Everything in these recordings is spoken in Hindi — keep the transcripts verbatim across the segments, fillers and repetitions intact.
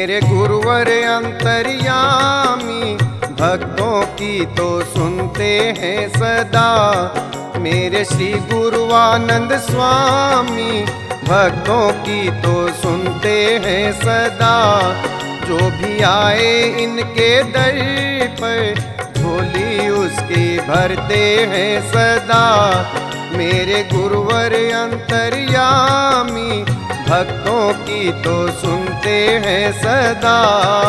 मेरे गुरुवर अंतर्यामी भक्तों की तो सुनते हैं सदा। मेरे श्री गुरुवानंद स्वामी भक्तों की तो सुनते हैं सदा। जो भी आए इनके दर पर झोली उसकी भरते हैं सदा। मेरे गुरुवर अंतर्यामी भक्तों की तो सुनते हैं सदा।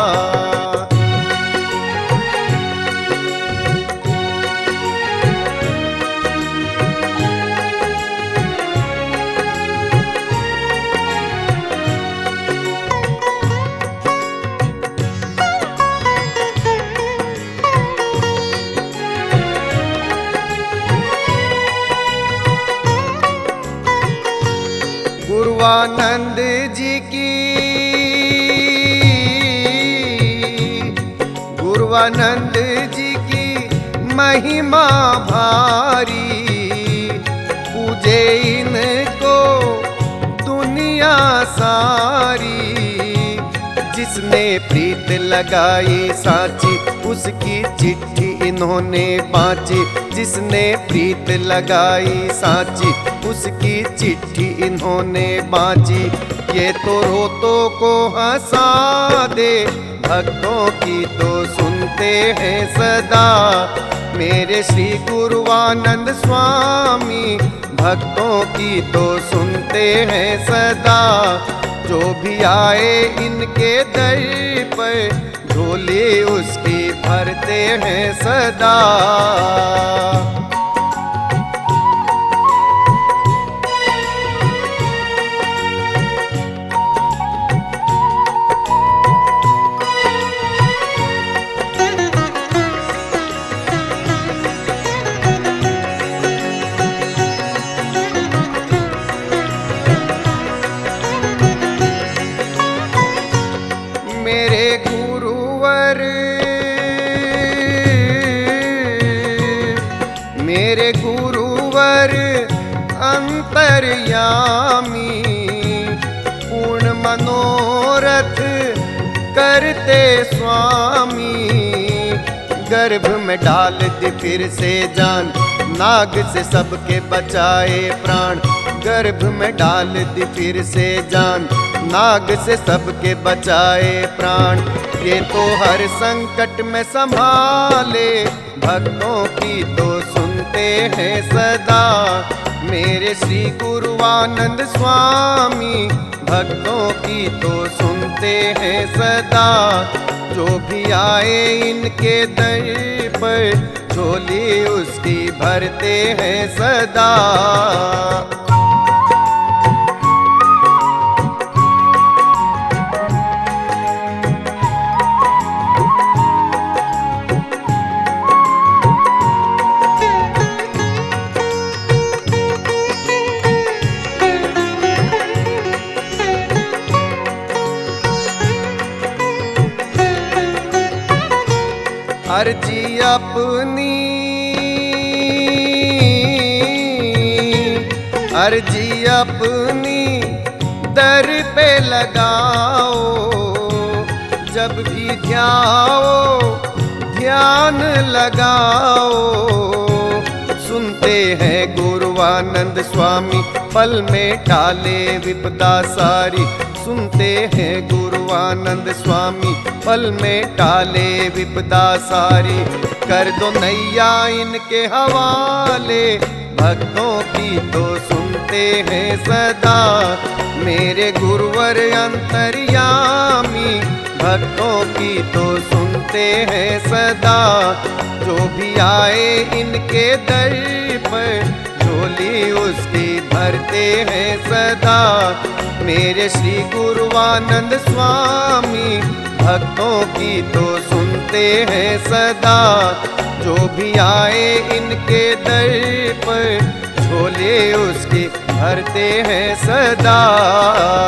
गुरुवानंद जी की गुरुवानंद जी की महिमा भारी। पूजे इनको दुनिया सारी। जिसने प्रीत लगाई साची उसकी चिट्ठी इन्होंने बाँची। जिसने प्रीत लगाई साची उसकी चिट्ठी इन्होंने बाँची। ये तो रोतों को हंसा दे भक्तों की तो सुनते हैं सदा। मेरे श्री गुरुवानंद स्वामी भक्तों की तो सुनते हैं सदा। जो भी आए इनके दर पर झोली उसकी भरते हैं सदा। मेरे गुरुवर मेरे गुरुवर अंतर्यामी पूर्ण मनोरथ करते स्वामी। गर्भ में डाल दी फिर से जान नाग से सबके बचाए प्राण। गर्भ में डाल दी फिर से जान नाग से सबके बचाए प्राण। ये तो हर संकट में संभाले भक्तों की तो सुनते हैं सदा। मेरे श्री गुरुवानंद स्वामी भक्तों की तो सुनते हैं सदा। जो भी आए इनके दर पर झोली उसकी भरते हैं सदा। अर्जी अपनी अर्जी अपनी दर पे लगाओ। जब भी ध्याओ ध्यान लगाओ। सुनते हैं गुरुवानंद स्वामी पल में टाले विपदा सारी। सुनते हैं गुरुवानंद स्वामी पल में टाले विपदा सारी। कर दो नैया इनके हवाले भक्तों की तो सुनते हैं सदा। मेरे गुरुवर अंतर्यामी भक्तों की तो सुनते हैं सदा। जो भी आए इनके दर पर झोली उसकी भरते हैं सदा। मेरे श्री गुरुवानंद स्वामी भक्तों की तो सुनते हैं सदा। जो भी आए इनके दर पर झोले उसके भरते हैं सदा।